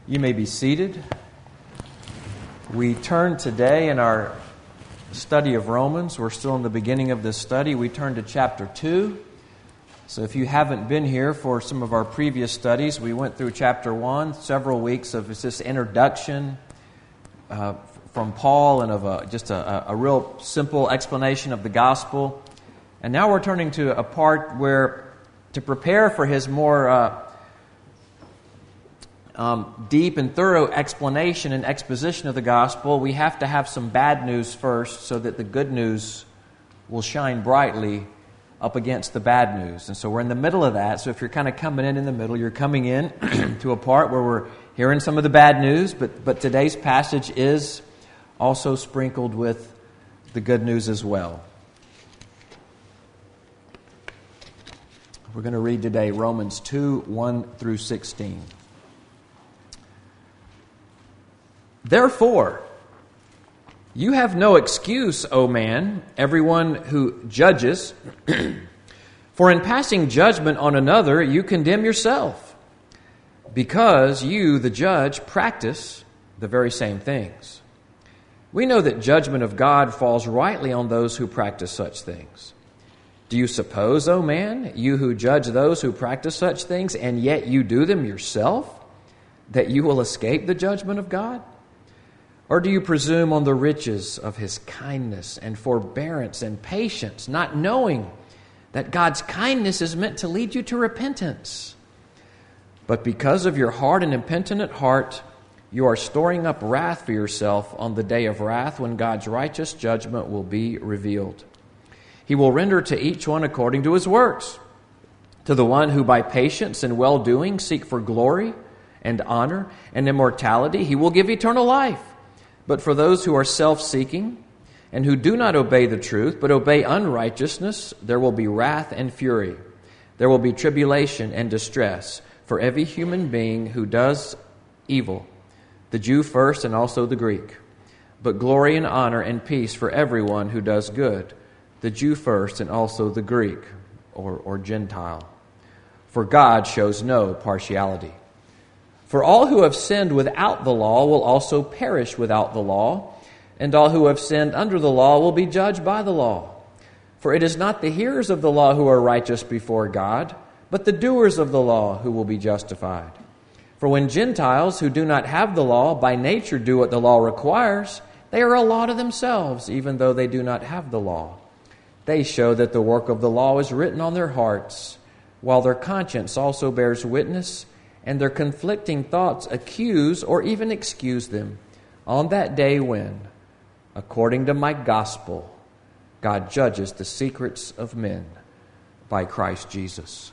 You may be seated. We turn today in our study of Romans. We're still in the beginning of this study. We turn to chapter 2. So if you haven't been here for some of our previous studies, we went through chapter 1, several weeks of this introduction from Paul and of just a real simple explanation of the gospel. And now we're turning to a part where, to prepare for his more deep and thorough explanation and exposition of the gospel, we have to have some bad news first so that the good news will shine brightly up against the bad news. And so we're in the middle of that. So if you're kind of coming in the middle, you're coming in to a part where we're hearing some of the bad news, but today's passage is also sprinkled with the good news as well. We're going to read today Romans 2, 1 through 16. Therefore, you have no excuse, O man, everyone who judges, for in passing judgment on another, you condemn yourself, because you, the judge, practice the very same things. We know that judgment of God falls rightly on those who practice such things. Do you suppose, O man, you who judge those who practice such things, and yet you do them yourself, that you will escape the judgment of God? Or do you presume on the riches of His kindness and forbearance and patience, not knowing that God's kindness is meant to lead you to repentance? But because of your hard and impenitent heart, you are storing up wrath for yourself on the day of wrath when God's righteous judgment will be revealed. He will render to each one according to his works. To the one who by patience and well-doing seek for glory and honor and immortality, He will give eternal life. But for those who are self-seeking and who do not obey the truth, but obey unrighteousness, there will be wrath and fury. There will be tribulation and distress for every human being who does evil, the Jew first and also the Greek. But glory and honor and peace for everyone who does good, the Jew first and also the Greek or Gentile. For God shows no partiality. For all who have sinned without the law will also perish without the law, and all who have sinned under the law will be judged by the law. For it is not the hearers of the law who are righteous before God, but the doers of the law who will be justified. For when Gentiles who do not have the law by nature do what the law requires, they are a law to themselves, even though they do not have the law. They show that the work of the law is written on their hearts, while their conscience also bears witness, and their conflicting thoughts accuse or even excuse them on that day when, according to my gospel, God judges the secrets of men by Christ Jesus.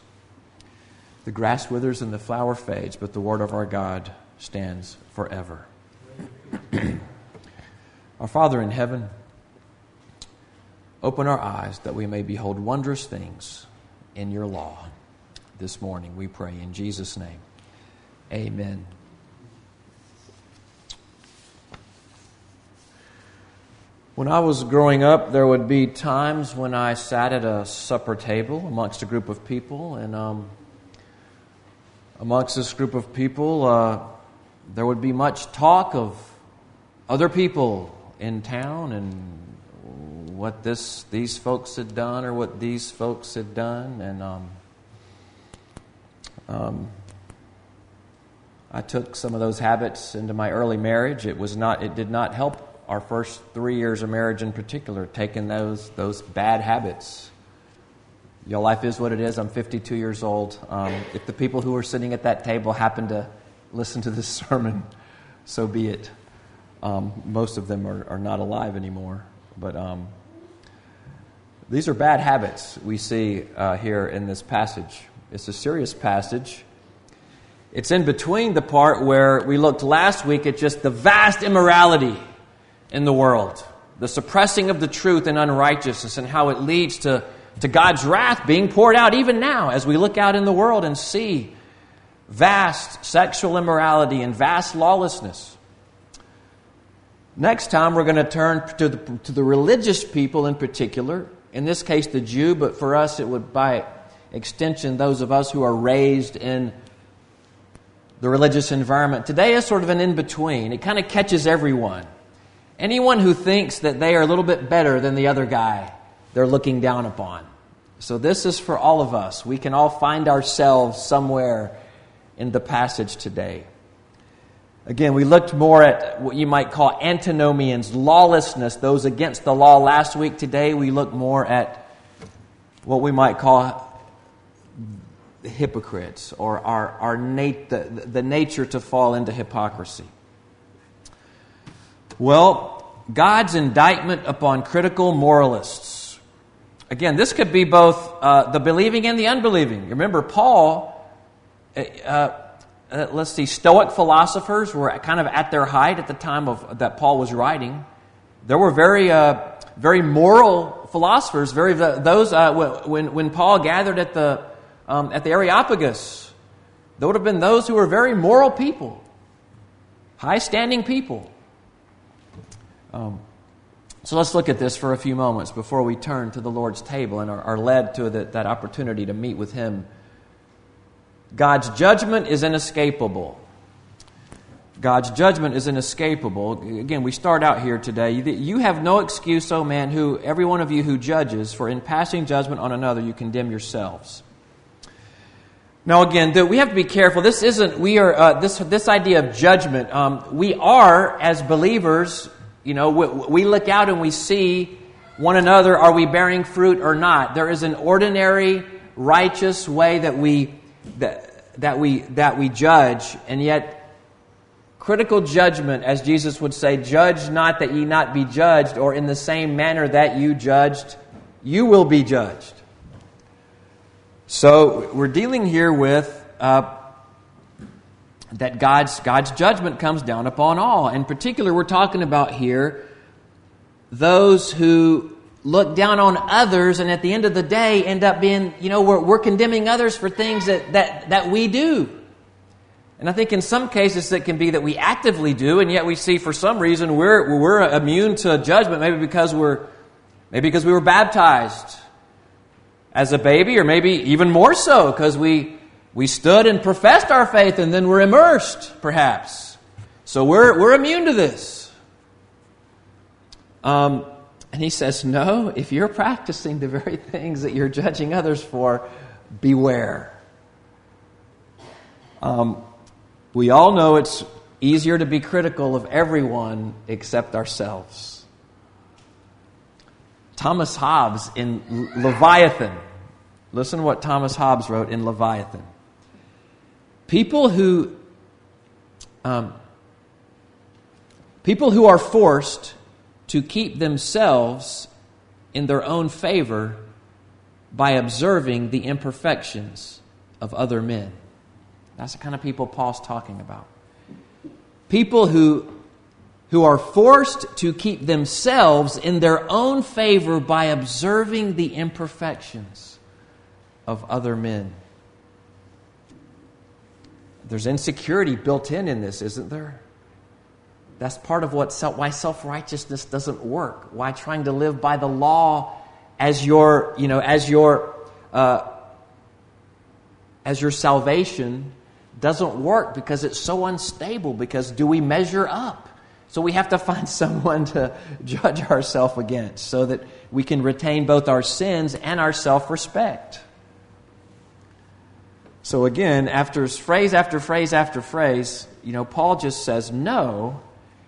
The grass withers and the flower fades, but the word of our God stands forever. Our Father in heaven, open our eyes that we may behold wondrous things in your law this morning, we pray in Jesus' name. Amen. When I was growing up, there would be times when I sat at a supper table amongst a group of people, and amongst this group of people, there would be much talk of other people in town and what these folks had done or what these folks had done, and I took some of those habits into my early marriage. It did not help our first 3 years of marriage in particular, taking those bad habits. Your life is what it is. I'm 52 years old. If the people who are sitting at that table happen to listen to this sermon, so be it. Most of them are not alive anymore. But these are bad habits we see here in this passage. It's a serious passage. It's in between the part where we looked last week at just the vast immorality in the world, the suppressing of the truth and unrighteousness, and how it leads to God's wrath being poured out even now as we look out in the world and see vast sexual immorality and vast lawlessness. Next time we're going to turn to the religious people in particular, in this case the Jew, but for us it would by extension those of us who are raised in the religious environment today is sort of an in-between. It kind of catches everyone. Anyone who thinks that they are a little bit better than the other guy, they're looking down upon. So this is for all of us. We can all find ourselves somewhere in the passage today. Again, we looked more at what you might call antinomians, lawlessness, those against the law last week. Today we look more at what we might call hypocrites, or the nature to fall into hypocrisy. Well, God's indictment upon critical moralists. Again, this could be both the believing and the unbelieving. Remember, Paul, Stoic philosophers were kind of at their height at the time that Paul was writing. There were very moral philosophers. When Paul gathered at the Areopagus, there would have been those who were very moral people, high-standing people. So let's look at this for a few moments before we turn to the Lord's table and are led to that opportunity to meet with Him. God's judgment is inescapable. God's judgment is inescapable. Again, we start out here today. You have no excuse, O man, every one of you who judges, for in passing judgment on another you condemn yourselves. Now, again, we have to be careful. This isn't. This idea of judgment. We are, as believers, we look out and we see one another. Are we bearing fruit or not? There is an ordinary, righteous way that we judge, and yet critical judgment, as Jesus would say, "Judge not that ye not be judged," or in the same manner that you judged, you will be judged. So we're dealing here with that God's judgment comes down upon all. In particular, we're talking about here those who look down on others, and at the end of the day end up being, we're condemning others for things that we do. And I think in some cases it can be that we actively do, and yet we see for some reason we're immune to judgment, maybe because we were baptized as a baby, or maybe even more so because we stood and professed our faith and then were immersed, perhaps. So we're immune to this. And he says, no, if you're practicing the very things that you're judging others for, beware. We all know it's easier to be critical of everyone except ourselves. Thomas Hobbes in Leviathan. Listen to what Thomas Hobbes wrote in Leviathan. People who are forced to keep themselves in their own favor by observing the imperfections of other men. That's the kind of people Paul's talking about. People who are forced to keep themselves in their own favor by observing the imperfections of other men. There's insecurity built in this, isn't there? That's part of why self-righteousness doesn't work. Why trying to live by the law as your salvation doesn't work, because it's so unstable. Because do we measure up? So we have to find someone to judge ourselves against, so that we can retain both our sins and our self-respect. So again, after phrase after phrase after phrase, Paul just says, no,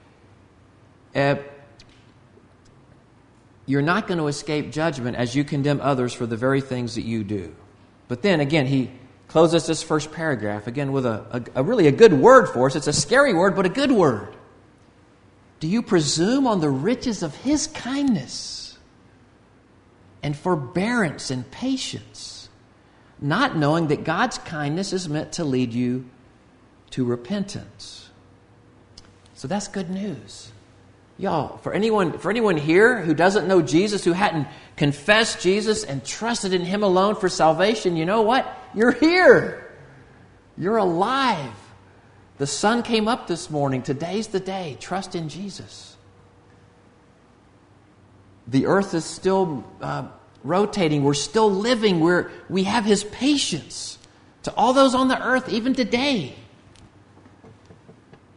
you're not going to escape judgment as you condemn others for the very things that you do. But then again, he closes this first paragraph again with a really good word for us. It's a scary word, but a good word. Do you presume on the riches of His kindness and forbearance and patience, not knowing that God's kindness is meant to lead you to repentance? So that's good news. Y'all, for anyone here who doesn't know Jesus, who hadn't confessed Jesus and trusted in Him alone for salvation, you know what? You're here. You're alive. The sun came up this morning. Today's the day. Trust in Jesus. The earth is still rotating. We're still living. We have His patience to all those on the earth, even today.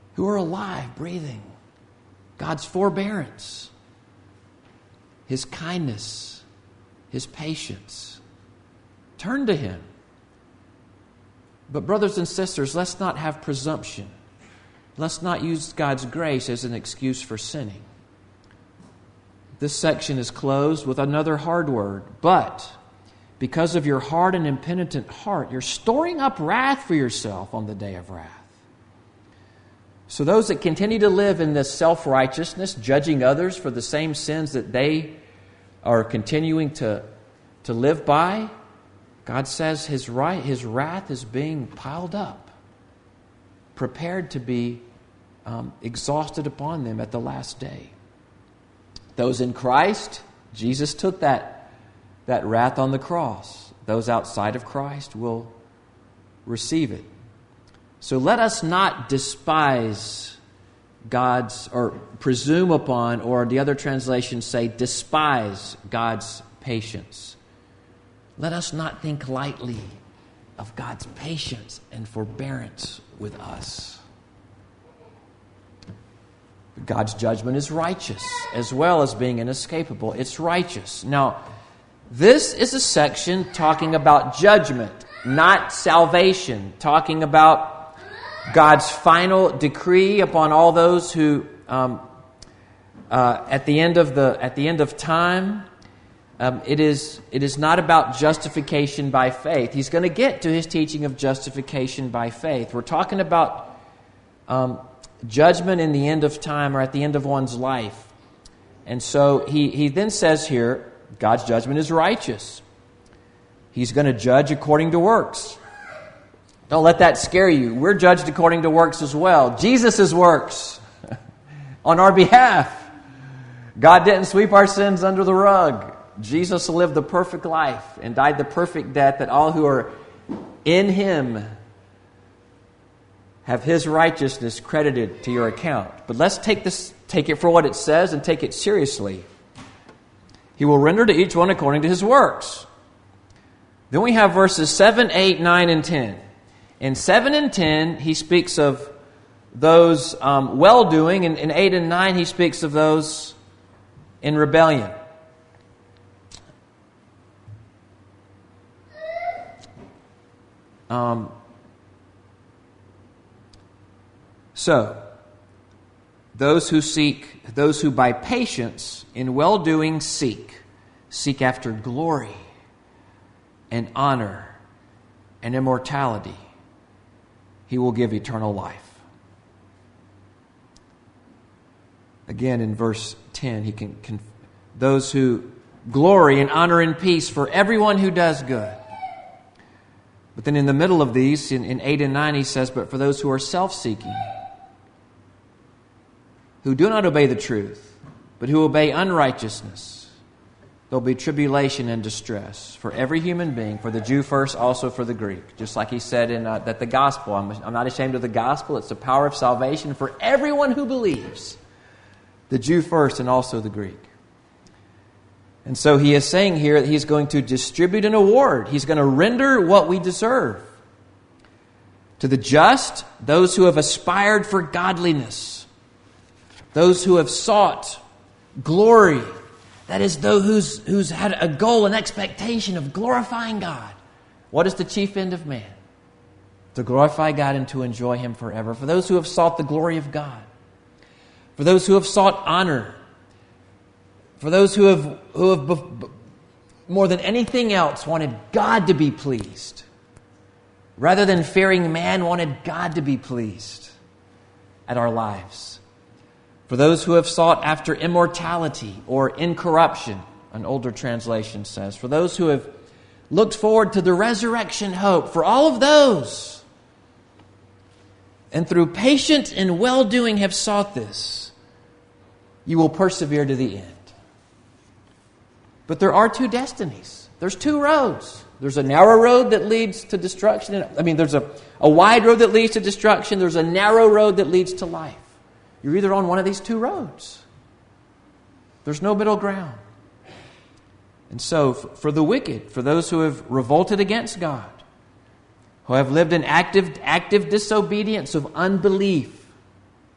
who are alive, breathing. God's forbearance, His kindness, His patience. Turn to Him. But brothers and sisters, let's not have presumption. Let's not use God's grace as an excuse for sinning. This section is closed with another hard word. But because of your hard and impenitent heart, you're storing up wrath for yourself on the day of wrath. So those that continue to live in this self-righteousness, judging others for the same sins that they are continuing to live by, God says His wrath is being piled up, prepared to be exhausted upon them at the last day. Those in Christ, Jesus took that wrath on the cross. Those outside of Christ will receive it. So let us not despise God's, or presume upon, or the other translations say despise God's patience. Let us not think lightly of God's patience and forbearance with us. God's judgment is righteous, as well as being inescapable. It's righteous. Now, this is a section talking about judgment, not salvation, talking about God's final decree upon all those who, at the end of time, it is not about justification by faith. He's going to get to his teaching of justification by faith. We're talking about judgment in the end of time, or at the end of one's life. And so he then says here, God's judgment is righteous. He's going to judge according to works. Don't let that scare you. We're judged according to works as well. Jesus' works on our behalf. God didn't sweep our sins under the rug. Jesus lived the perfect life and died the perfect death, that all who are in Him have His righteousness credited to your account. But let's take it for what it says and take it seriously. He will render to each one according to his works. Then we have verses 7, 8, 9, and 10. In 7 and 10, he speaks of those well-doing. And in 8 and 9, he speaks of those in rebellion. So, those who by patience in well-doing seek after glory and honor and immortality, He will give eternal life. Again, in verse 10, those who glory and honor and peace for everyone who does good. But then in the middle of these, in 8 and 9, he says, but for those who are self-seeking, who do not obey the truth, but who obey unrighteousness, there'll be tribulation and distress for every human being, for the Jew first, also for the Greek. Just like he said in that the gospel, I'm not ashamed of the gospel, it's the power of salvation for everyone who believes. The Jew first and also the Greek. And so he is saying here that he's going to distribute an award. He's going to render what we deserve. To the just, those who have aspired for godliness, those who have sought glory, that is, those who's had a goal, an expectation of glorifying God. What is the chief end of man? To glorify God and to enjoy Him forever. For those who have sought the glory of God. For those who have sought honor. For those who have more than anything else wanted God to be pleased. Rather than fearing man, wanted God to be pleased at our lives. For those who have sought after immortality or incorruption, an older translation says. For those who have looked forward to the resurrection hope. For all of those, and through patient and well-doing have sought this, you will persevere to the end. But there are two destinies. There's two roads. There's a narrow road that leads to destruction. There's a wide road that leads to destruction. There's a narrow road that leads to life. You're either on one of these two roads. There's no middle ground. And so, for the wicked, for those who have revolted against God, who have lived in active disobedience of unbelief,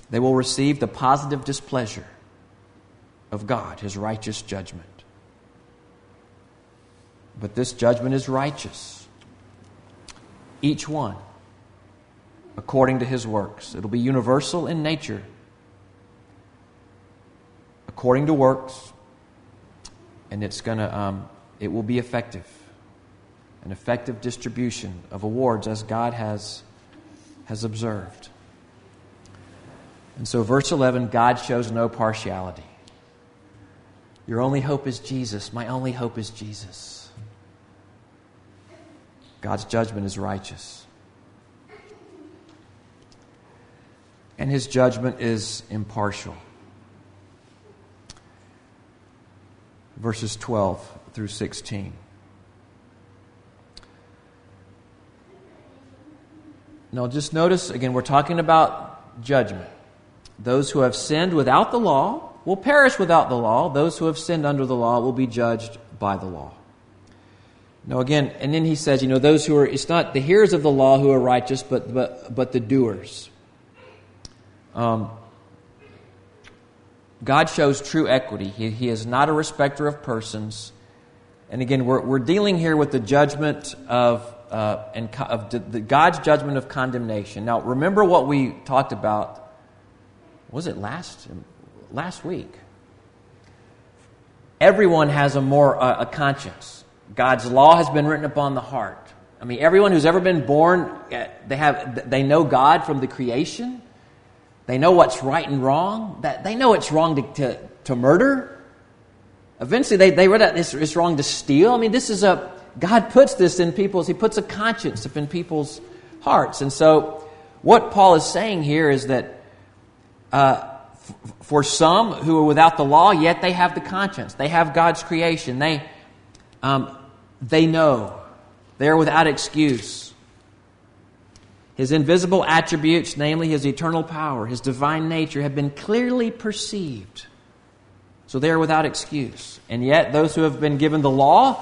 They will receive the positive displeasure of God, His righteous judgment. But this judgment is righteous. Each one, according to his works. It'll be universal in nature. According to works. And it will be effective. An effective distribution of awards as God has observed. And so verse 11, God shows no partiality. Your only hope is Jesus. My only hope is Jesus. God's judgment is righteous. And His judgment is impartial. Verses 12 through 16. Now just notice, again, we're talking about judgment. Those who have sinned without the law will perish without the law. Those who have sinned under the law will be judged by the law. Now again, and then he says, those who are, it's not the hearers of the law who are righteous, but the doers. God shows true equity. He is not a respecter of persons. And again, we're dealing here with the judgment of God's judgment of condemnation. Now, remember what we talked about. Was it last week? Everyone has a conscience. God's law has been written upon the heart. I mean, everyone who's ever been born, they know God from the creation. They know what's right and wrong. They know it's wrong to murder. Eventually, they read that it's wrong to steal. I mean, God puts this in He puts a conscience in people's hearts. And so, what Paul is saying here is that for some who are without the law, yet they have the conscience. They have God's creation. They know. They are without excuse. His invisible attributes, namely His eternal power, His divine nature, have been clearly perceived. So they are without excuse. And yet, those who have been given the law,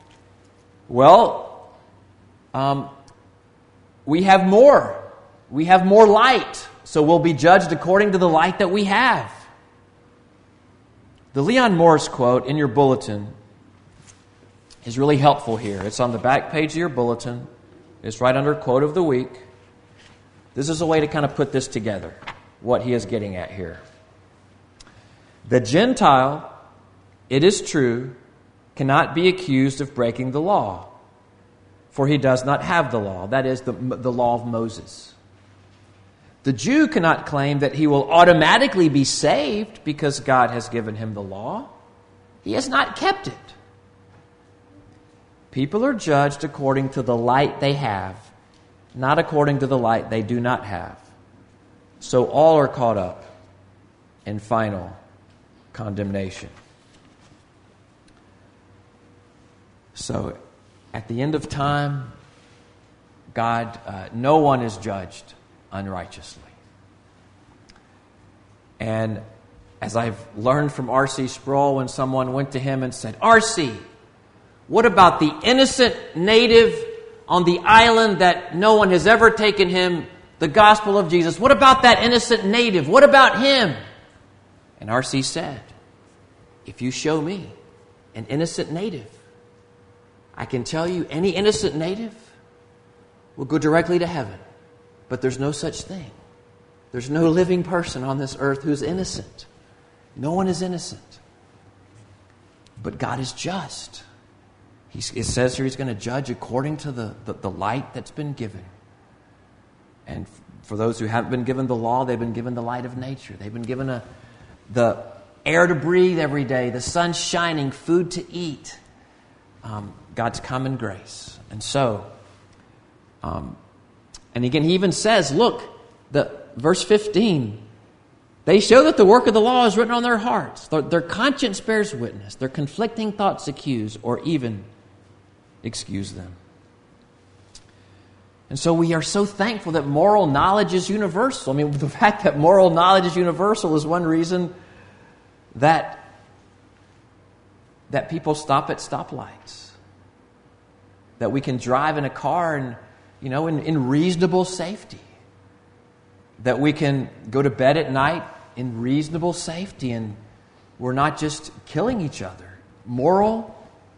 we have more. We have more light. So we'll be judged according to the light that we have. The Leon Morris quote in your bulletin is really helpful here. It's on the back page of your bulletin. It's right under quote of the week. This is a way to kind of put this together, what he is getting at here. The Gentile, it is true, cannot be accused of breaking the law, for he does not have the law, that is, the law of Moses. The Jew cannot claim that he will automatically be saved because God has given him the law. He has not kept it. People are judged according to the light they have, not according to the light they do not have. So all are caught up in final condemnation. So at the end of time, God, no one is judged unrighteously. And as I've learned from R.C. Sproul, when someone went to him and said, R.C., what about the innocent native on the island that no one has ever taken him the gospel of Jesus? What about that innocent native? What about him? And R.C. said, if you show me an innocent native, I can tell you any innocent native will go directly to heaven. But there's no such thing. There's no living person on this earth who's innocent. No one is innocent. But God is just. It says here He's going to judge according to the light that's been given. And for those who haven't been given the law, they've been given the light of nature. They've been given the air to breathe every day, the sun shining, food to eat. God's common grace. And so, and again, He even says, look, verse 15, they show that the work of the law is written on their hearts. Their conscience bears witness. Their conflicting thoughts accuse or even excuse them. And so we are so thankful that moral knowledge is universal. I mean, the fact that moral knowledge is universal is one reason that people stop at stoplights. That we can drive in a car and, in reasonable safety. that we can go to bed at night in reasonable safety and we're not just killing each other. Moral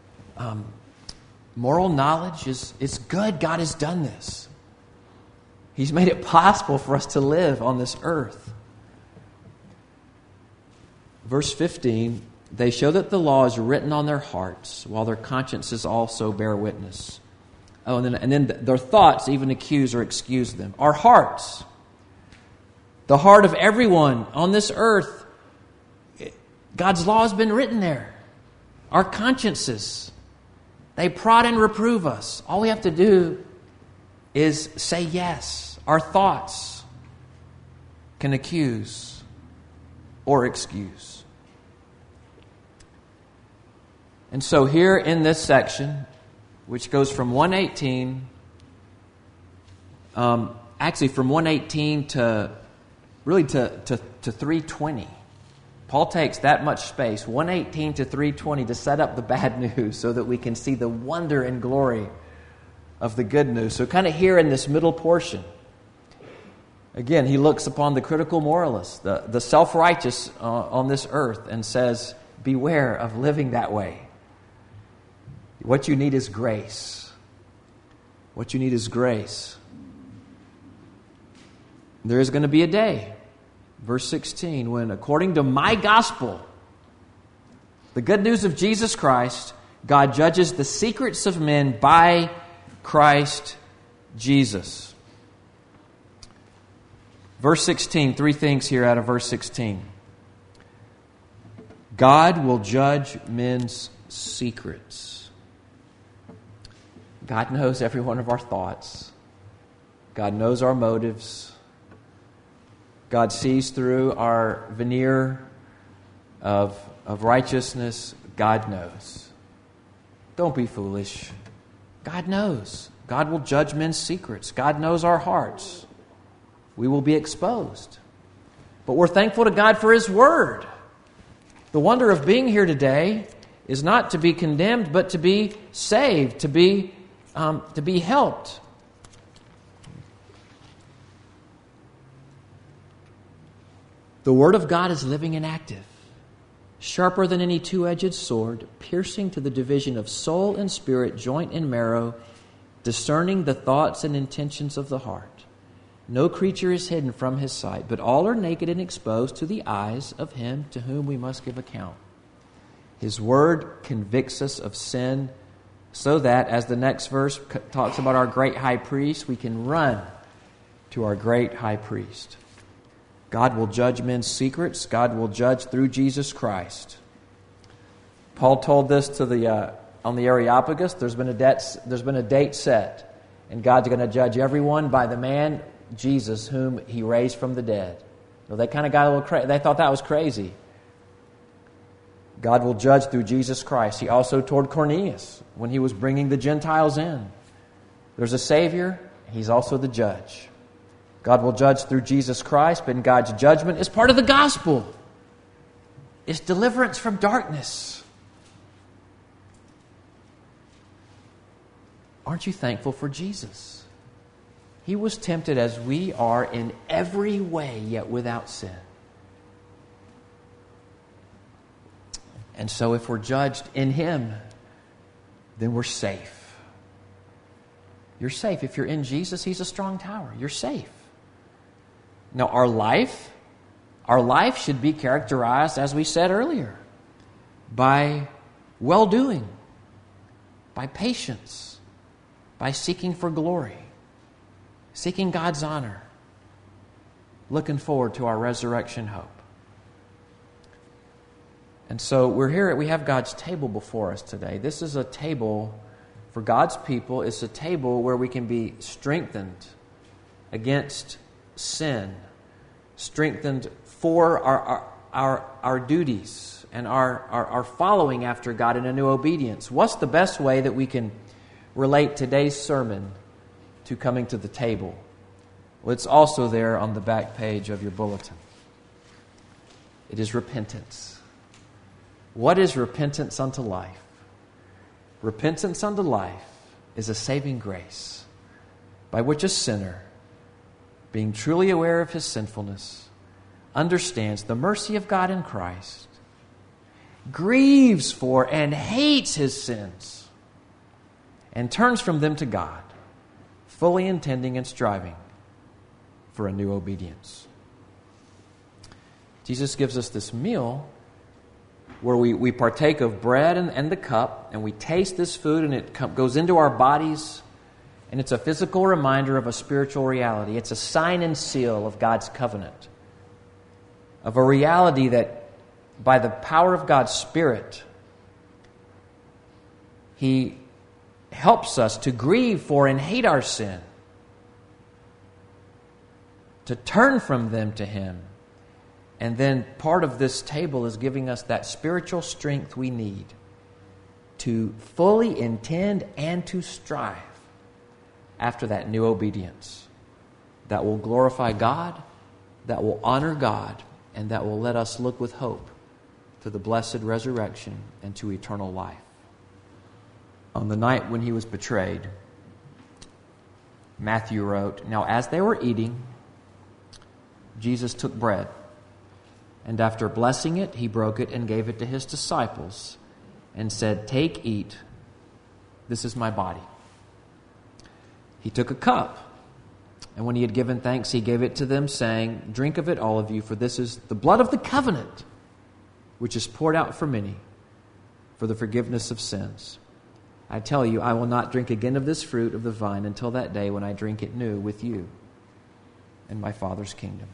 knowledge is good. God has done this. He's made it possible for us to live on this earth. Verse 15, they show that the law is written on their hearts, while their consciences also bear witness. Oh, and then their thoughts even accuse or excuse them. Our hearts, the heart of everyone on this earth, God's law has been written there. Our consciences, they prod and reprove us. All we have to do is say yes. Our thoughts can accuse or excuse. And so here in this section, which goes from 118, actually from 118 to 320. Paul takes that much space, 118 to 320, to set up the bad news so that we can see the wonder and glory of the good news. So kind of here in this middle portion, again, he looks upon the critical moralists, the self-righteous on this earth, and says, beware of living that way. What you need is grace. What you need is grace. There is going to be a day, verse 16, when according to my gospel, the good news of Jesus Christ, God judges the secrets of men by Christ Jesus. Verse 16, three things here out of verse 16. God will judge men's secrets. God knows every one of our thoughts. God knows our motives. God sees through our veneer of righteousness. God knows. Don't be foolish. God knows. God will judge men's secrets. God knows our hearts. We will be exposed. But we're thankful to God for His Word. The wonder of being here today is not to be condemned, but to be saved, to be helped. The Word of God is living and active, sharper than any two-edged sword, piercing to the division of soul and spirit, joint and marrow, discerning the thoughts and intentions of the heart. No creature is hidden from His sight, but all are naked and exposed to the eyes of Him to whom we must give account. His Word convicts us of sin, so that, as the next verse talks about our great high priest, we can run to our great high priest. God will judge men's secrets. God will judge through Jesus Christ. Paul told this to on the Areopagus. There's been a date set, and God's going to judge everyone by the man Jesus, whom He raised from the dead. Well, they kind of got a little crazy. They thought that was crazy. God will judge through Jesus Christ. He also told Cornelius when he was bringing the Gentiles in, there's a Savior. He's also the judge. God will judge through Jesus Christ, but God's judgment is part of the gospel. It's deliverance from darkness. Aren't you thankful for Jesus? He was tempted as we are in every way, yet without sin. And so if we're judged in Him, then we're safe. You're safe. If you're in Jesus, He's a strong tower. You're safe. Now, our life should be characterized, as we said earlier, by well-doing, by patience, by seeking for glory, seeking God's honor, looking forward to our resurrection hope. And so we have God's table before us today. This is a table for God's people. It's a table where we can be strengthened against sin, strengthened for our duties and our following after God in a new obedience. What's the best way that we can relate today's sermon to coming to the table? Well, it's also there on the back page of your bulletin. It is repentance. What is repentance unto life? Repentance unto life is a saving grace by which a sinner being truly aware of his sinfulness, understands the mercy of God in Christ, grieves for and hates his sins, and turns from them to God, fully intending and striving for a new obedience. Jesus gives us this meal where we partake of bread and the cup, and we taste this food, and it goes into our bodies, and it's a physical reminder of a spiritual reality. It's a sign and seal of God's covenant, of a reality that by the power of God's Spirit, He helps us to grieve for and hate our sin, to turn from them to Him. And then part of this table is giving us that spiritual strength we need to fully intend and to strive after that new obedience that will glorify God, that will honor God, and that will let us look with hope to the blessed resurrection and to eternal life. On the night when He was betrayed, Matthew wrote, "Now as they were eating, Jesus took bread, and after blessing it, He broke it and gave it to His disciples and said, 'Take, eat, this is my body.' He took a cup, and when He had given thanks, He gave it to them, saying, 'Drink of it, all of you, for this is the blood of the covenant, which is poured out for many for the forgiveness of sins. I tell you, I will not drink again of this fruit of the vine until that day when I drink it new with you in my Father's kingdom.'"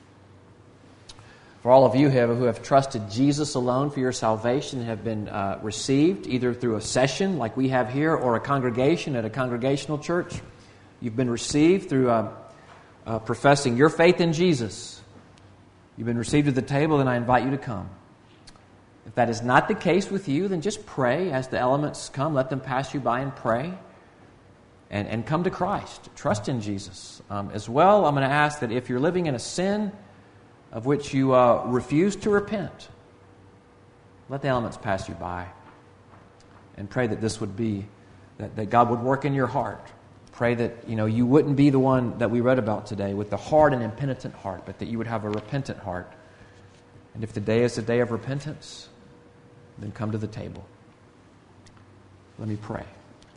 For all of you who have trusted Jesus alone for your salvation and have been received either through a session like we have here or a congregation at a congregational church, you've been received through professing your faith in Jesus. You've been received at the table, and I invite you to come. If that is not the case with you, then just pray as the elements come. Let them pass you by and pray. And come to Christ. Trust in Jesus. As well, I'm going to ask that if you're living in a sin of which you refuse to repent, let the elements pass you by. And pray that this would be, that God would work in your heart. Pray that you wouldn't be the one that we read about today with the hard and impenitent heart, but that you would have a repentant heart. And if the day is the day of repentance, then come to the table. Let me pray.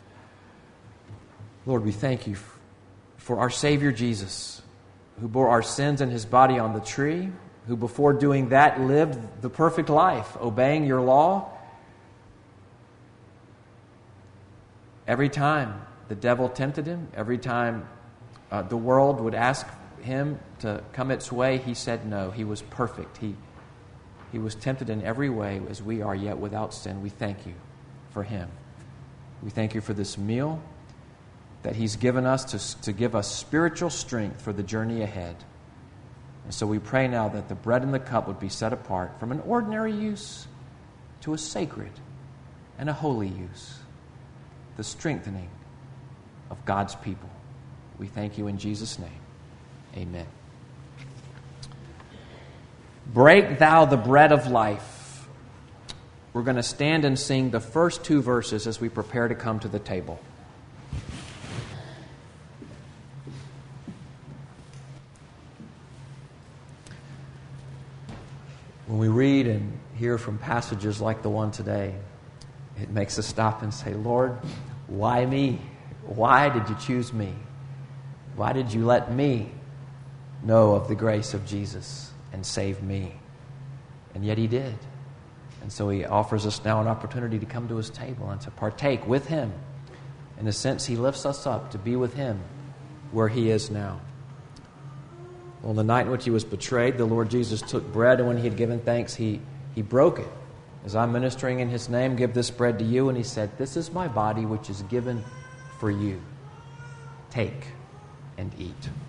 Lord, we thank You for our Savior Jesus, who bore our sins in His body on the tree, who before doing that lived the perfect life, obeying Your law. Every time the devil tempted Him, every time the world would ask Him to come its way, He said no. He was perfect. He was tempted in every way as we are, yet without sin. We thank You for Him. We thank You for this meal that He's given us to give us spiritual strength for the journey ahead. And so we pray now that the bread and the cup would be set apart from an ordinary use to a sacred and a holy use, the strengthening of God's people. We thank You in Jesus' name. Amen. Break thou the bread of life. We're going to stand and sing the first two verses as we prepare to come to the table. When we read and hear from passages like the one today, it makes us stop and say, Lord, why me? Why did You choose me? Why did You let me know of the grace of Jesus and save me? And yet He did. And so He offers us now an opportunity to come to His table and to partake with Him. In a sense, He lifts us up to be with Him where He is now. On the night in which He was betrayed, the Lord Jesus took bread, and when He had given thanks, He broke it. As I'm ministering in His name, give this bread to you. And He said, this is my body which is given for you. Take and eat.